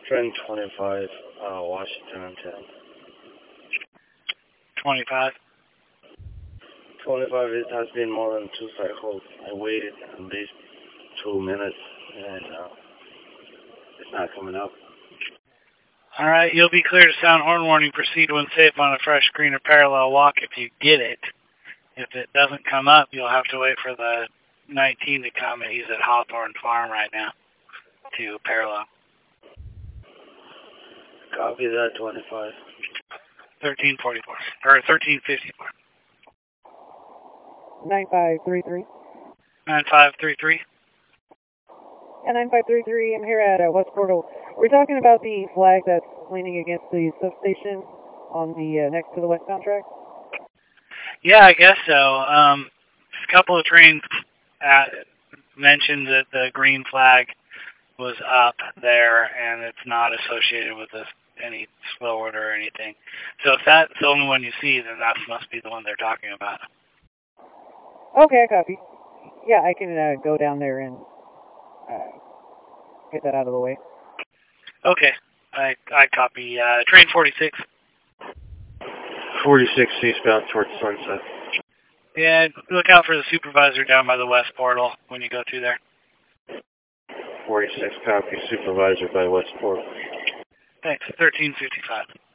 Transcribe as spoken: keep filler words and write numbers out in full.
Train twenty-five, uh, Washington and ten. twenty-five. twenty-five, it has been more than two cycles. I waited at least two minutes, and uh, it's not coming up. All right, you'll be clear to sound horn warning. Proceed when safe on a fresh green or parallel walk if you get it. If it doesn't come up, you'll have to wait for the nineteen to come. He's at Hawthorne Farm right now to parallel. Copy that, twenty-five. thirteen forty-four, or thirteen fifty-four. nine five three three. nine five three three. Yeah, nine five three three, I'm here at uh, West Portal. We're talking about the flag that's leaning against the substation on the uh, next to the west contract. Yeah, I guess so. Um, a couple of trains uh, mentioned that the green flag was up there, and it's not associated with this, any slow order or anything. So if that's the only one you see, then that must be the one they're talking about. Okay, I copy. Yeah, I can uh, go down there and uh, get that out of the way. Okay, I I copy. Uh, train forty-six. forty-six eastbound towards Sunset. Yeah, look out for the supervisor down by the west portal when you go through there. forty-six, copy, supervisor by Westport. Thanks, thirteen fifty-five.